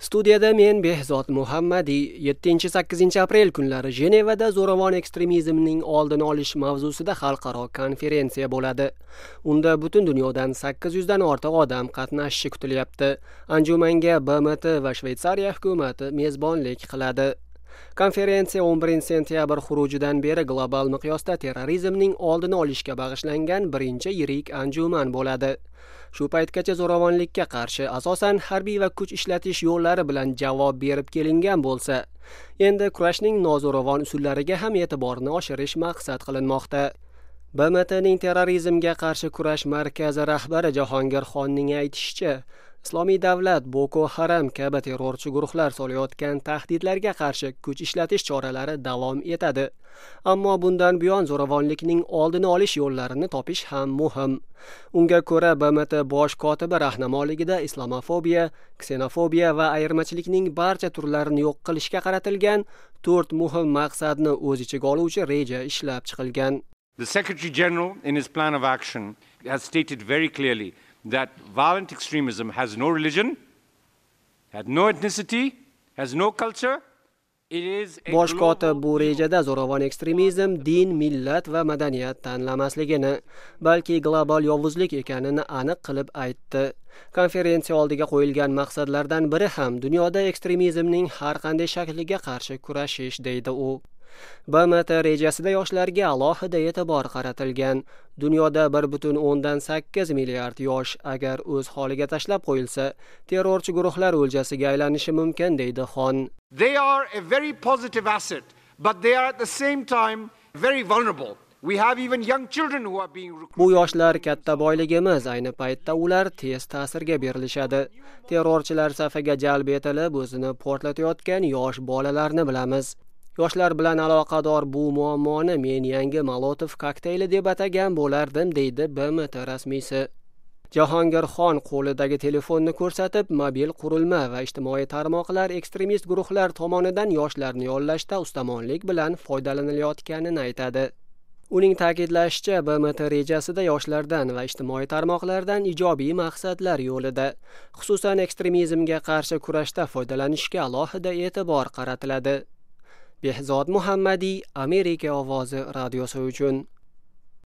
Studiyada men Behzod Muhammadiy 7-8 aprel kunlari Jenevada zo'ravon ekstremizmning oldini olish mavzusida xalqaro konferensiya bo'ladi. Unda butun dunyodan 800 dan ortiq odam qatnashishi kutilyapti. Anjumanga BMT va Shveysariya hukumati mezbonlik qiladi. Konferensiya 11-sentyabr xurujidan beri global miqyosda terrorizmning oldini olishga bag'ishlangan birinchi yirik anjuman bo'ladi. Shu paytgacha zo'ravonlikka qarshi asosan harbiy va kuch ishlatish yo'llari bilan javob berib kelingan bo'lsa, endi kurashning nozo'ravon usullariga ham e'tiborni oshirish maqsad qilinmoqda. BMTning terrorizmga qarshi kurash markazi rahbari Jahongir Xonning aytishicha, Islomiy davlat Boko Haram kabi terrorchi guruhlar solayotgan tahdidlarga qarshi kuch ishlatish choralari davom etadi. Ammo bundan buyon zo'ravonlikning oldini olish yo'llarini topish ham muhim. Unga ko'ra BMT bosh kotibi rahnamoligida islomofobiya, ksenofobiya va ayirmachilikning barcha turlarini yo'q qilishga qaratilgan 4 muhim maqsadni o'z ichiga oluvchi reja ishlab chiqilgan. The Secretary General in his plan of action has stated very clearly that violent extremism has no religion, has no ethnicity, has no culture. Bosh kotib bu rejada zo'ravon ekstremizm din, millat va madaniyat tanlamasligini, balki global yovuzlik ekanini aniq qilib aytdi. Konferensiya oldiga qo'yilgan maqsadlardan biri ham dunyoda ekstremizmning har qanday shakliga qarshi kurashish, deydi u. BMT rejasida yoshlarga alohida e'tibor qaratilgan. Dunyoda 1.8 milliard yosh agar o'z holiga tashlab qo'yilsa, terrorchi guruhlar o'ljasiga aylanishi mumkin, deydi Xon. They are a very positive asset, but they are at the same time very vulnerable. We have even young children who are being recruited. Bu yoshlar katta boyligimiz, ayni paytda ular tez ta'sirga berilishadi. Terrorchilar safiga jalb etilib, o'zini portlatayotgan yosh bolalarni bilamiz. Yoshlar bilan aloqador bu muammoni men yangi Molotov kokteyli deb atagan bo'lardim, deydi BMT rasmiysi. Jahongir Xon qo'lidagi telefonni ko'rsatib, mobil qurilma va ijtimoiy tarmoqlar ekstremist guruhlar tomonidan yoshlarni yollashda ustamonlik bilan foydalanilayotganini aytadi. Uning ta'kidlashicha, BMT rejasida yoshlardan va ijtimoiy tarmoqlardan ijobiy maqsadlar yo'lida, xususan ekstremizmga qarshi kurashda foydalanishga alohida e'tibor qaratiladi. Behzod Muhammadiy, Amerika ovozi radiosi uchun.